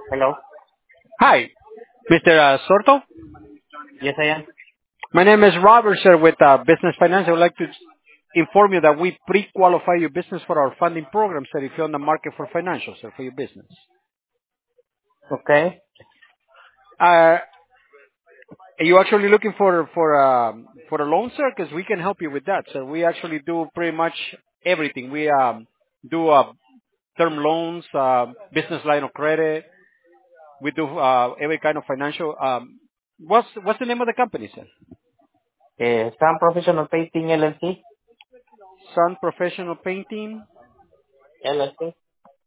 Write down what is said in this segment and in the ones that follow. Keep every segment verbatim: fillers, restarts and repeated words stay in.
Hello. Hi, mister Uh, Sorto. Yes, I am. My name is Robert, sir, with uh, Business Finance. I would like to inform you that we pre-qualify your business for our funding program, sir, if you're on the market for financial, sir, for your business. Okay. Uh, are you actually looking for for um, for a loan, sir? Because we can help you with that, sir. We actually do pretty much everything. We um, do uh, term loans, uh, business line of credit. We do uh, every kind of financial. Um, what's what's the name of the company, sir? Uh, Sun Professional Painting L L C. Sun Professional Painting. L L C.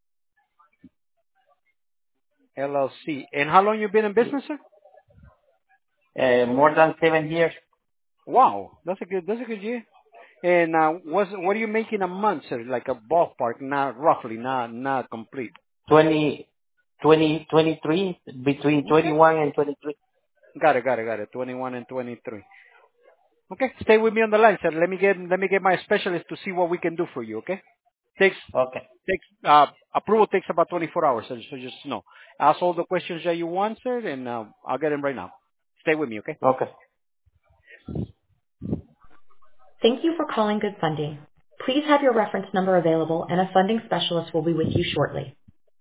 L L C. And how long you been in business, sir? Uh, more than seven years. Wow, that's a good that's a good year. And uh, what's what are you making a month, sir? Like a ballpark, not roughly, not not complete. Twenty, twenty, twenty-three. Between Okay, twenty-one and twenty-three. got it, got it, got it. Twenty-one and twenty-three. Okay, stay with me on the line, sir. Let me get let me get my specialist to see what we can do for you. Okay, takes Okay. takes uh, approval takes about twenty-four hours, sir. So just know. Ask all the questions that you want, sir, and uh, I'll get them right now. Stay with me, okay? Okay. Thank you for calling Good Funding. Please have your reference number available, and a funding specialist will be with you shortly.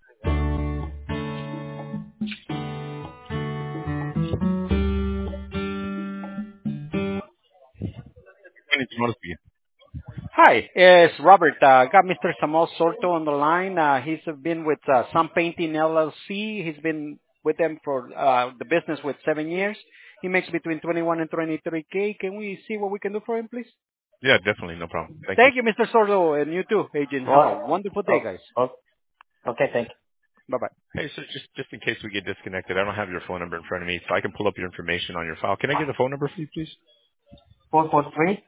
It's Murphy. Hi, it's Robert. Uh, got mister Samuel Sorto on the line. Uh, he's been with uh, Sun Painting L L C. He's been with them for uh, the business with seven years. He makes between twenty-one and twenty-three K. Can we see what we can do for him, please? Yeah, definitely. No problem. Thank you. Thank you, mister Sorto, and you too, agent. Have a Well, wonderful day, oh, guys. oh, okay, thank you. Bye-bye. Hey, so just just in case we get disconnected, I don't have your phone number in front of me, so I can pull up your information on your file. Can I get the phone number for you, please? four four three.